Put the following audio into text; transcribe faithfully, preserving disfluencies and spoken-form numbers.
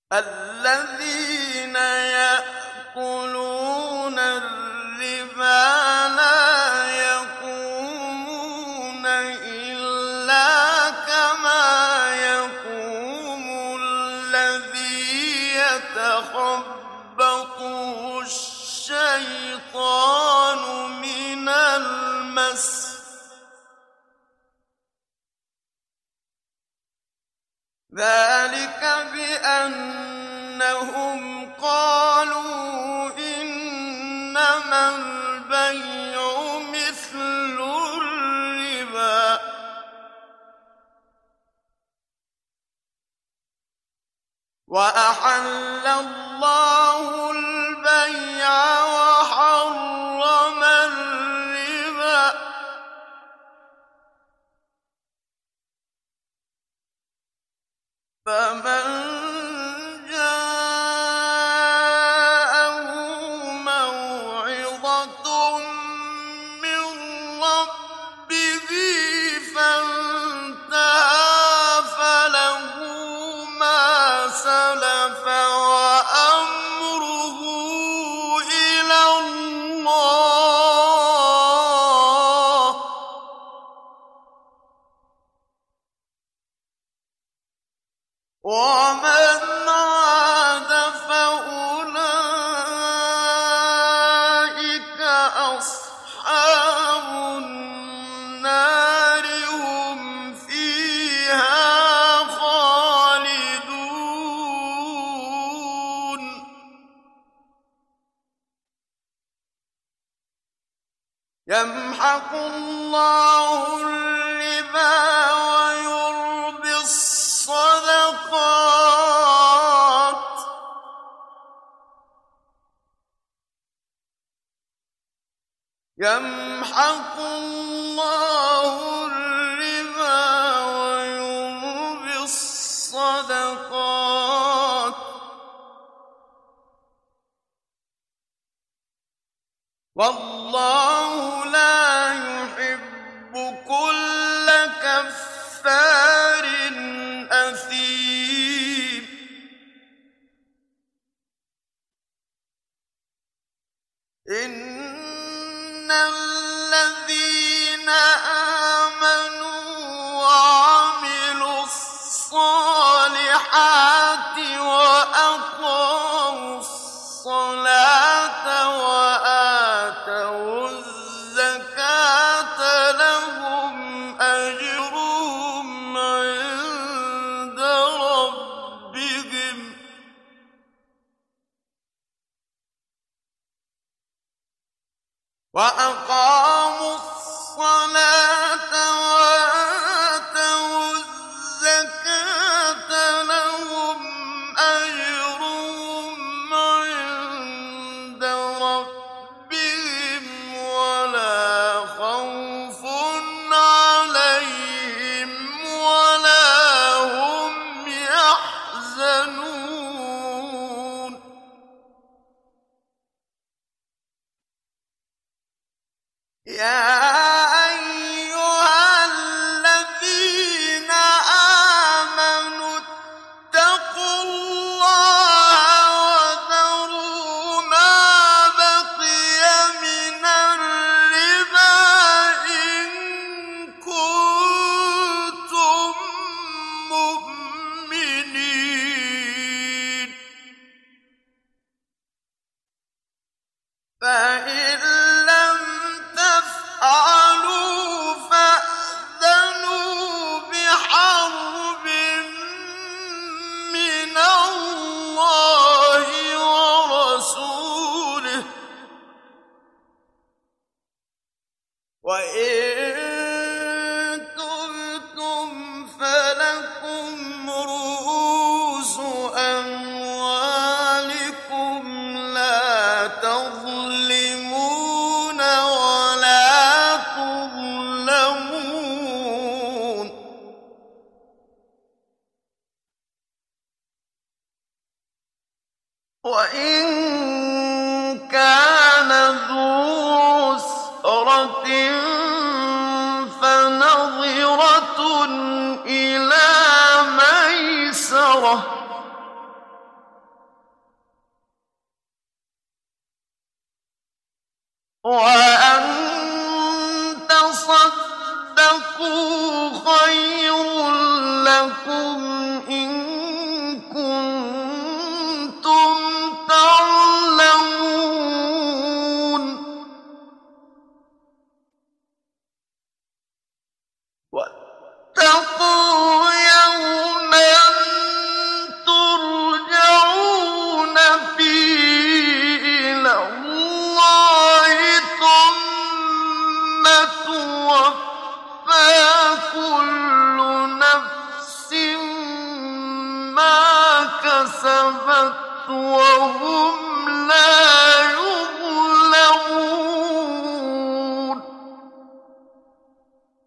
الذين يأكلون الربا لا يقومون إلا كما يقوم الذي يتخبطه الشيطان من المس ذلك بأنهم قالوا إنما البيع مثل الربا وأحل الله البيع وحرم الربا فمن جاءه موعظة من ربه فانتهى فله ما سلف وأمره إلى الله ومن عاد فأولئك أصحاب النار هم فيها خالدون يمحق الله الربا ويربي الصدقات يمحق الله الربا ويربي الصدقات والله لا يحب كل كفار أثيم إن الذين آمنوا وعملوا الصالحات وأقاموا الصلاة وآتوا الزكاة لهم أجرهم عند ربهم وأقاموا الصلاة وآتوا الزكاة لهم أجرهم عند ربهم ولا خوف عليهم ولا هم يحزنون يا أيها الذين آمنوا اتقوا الله وذروا ما بقي من الربا إن كنتم مؤمنين فإن لم تفعلوا فأذنوا بحرب من الله ورسوله وإن تبتم فلكم رؤوس أموالكم لا تظلمون ولا تظلمون وإن كان ذو عسرة فنظرة فنظرة إلى ميسرة وأن تصدقوا خير لكم إن كنتم تعلمون وأن تؤتوا اليتامى أموالهم ولا تقولوا للذين يبخلون بما آتاكم الله من فضله وإن كانوا ذو عسرة فنظرة إلى ميسرة وَأَن تَصَدَّقُوا خَيْرٌ لَّكُمْ